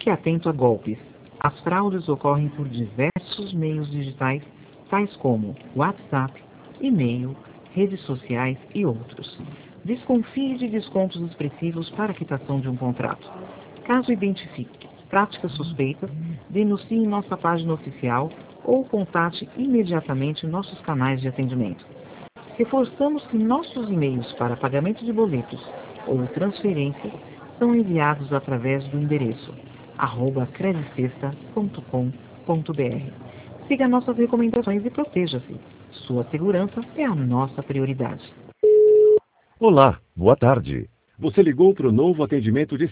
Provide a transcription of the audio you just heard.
Fique atento a golpes. As fraudes ocorrem por diversos meios digitais, tais como WhatsApp, e-mail, redes sociais e outros. Desconfie de descontos expressivos para a quitação de um contrato. Caso identifique práticas suspeitas, denuncie em nossa página oficial ou contate imediatamente nossos canais de atendimento. Reforçamos que nossos e-mails para pagamento de boletos ou transferências são enviados através do endereço @credicesta.com.br. Siga nossas recomendações e proteja-se. Sua segurança é a nossa prioridade. Olá, boa tarde. Você ligou para o novo atendimento de